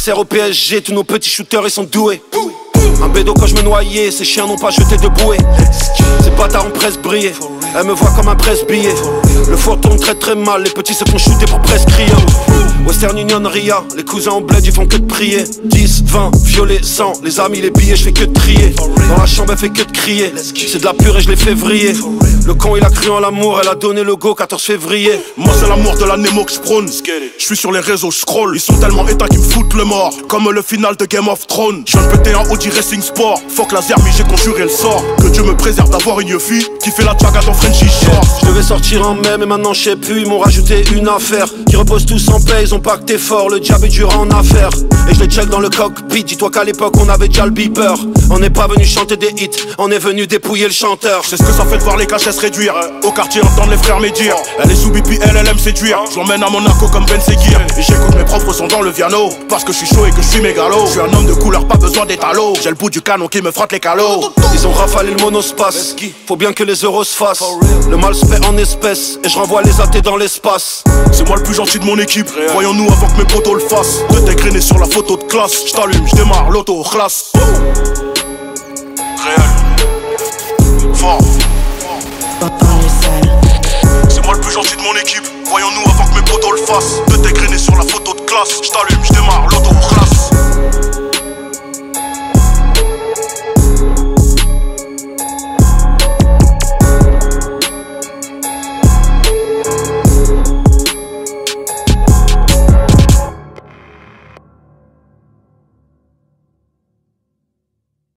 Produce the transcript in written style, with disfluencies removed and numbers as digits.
sert au PSG, tous nos petits shooters ils sont doués. Un bédo quand je me noyais, ces chiens n'ont pas jeté de bouée. Ces bâtards ont presque brillé, elle me voit comme un presse-billet. Le four tourne très très mal, les petits se font shooter pour presque crier. Western Union, Ria, les cousins en bled ils font que de prier. 10, 20, violet, 100, les amis, les billets, je fais que de trier. Dans la chambre elle fait que de crier, c'est de la pure et je l'ai fait vriller. Le con il a cru en l'amour, elle a donné le go 14 février. Moi c'est l'amour de la Nemo que j'prône. Je suis sur les réseaux, scroll. Ils sont tellement éteints qu'ils me foutent le mort. Comme le final de Game of Thrones. Je viens de péter un Audi Racing Sport. Fuck la Zermi, j'ai conjuré le sort. Que Dieu me préserve d'avoir une fille qui fait la jaga dans Frenchy Shore. Je devais sortir en mai mais maintenant je sais plus. Ils m'ont rajouté une affaire qui repose tous en paix, ils ont pacté fort. Le diable est dur en affaires et je les check dans le cockpit. Dis-toi qu'à l'époque on avait déjà le beeper. On n'est pas venu chanter des hits, on est venu dépouiller le chanteur. Je sais ce que ça fait de voir les cachets se réduire. Au quartier entendre les frères médire. Elle est sous BPL, elle aime séduire. Je l'emmène à Monaco comme Ben Seguir. Et j'écoute mes propres sons dans le piano. Parce que je suis chaud et que je suis mégalo. Je suis un homme de couleur, pas besoin d'étalo. J'ai le bout du canon qui me frotte les calots. Ils ont rafalé le monospace, faut bien que les euros se fassent. Le mal se fait en espèces et je renvoie les athées dans l'espace. C'est moi le plus gentil de mon équipe. Voyons-nous avant que mes potos le fassent. De t'égrener sur la photo de classe. J't'allume, j'démarre, l'auto, classe. Réel. Fort. C'est moi le plus gentil de mon équipe. Voyons-nous avant que mes potos le fassent. De t'égrener sur la photo de classe. J't'allume, j'démarre, l'auto, classe.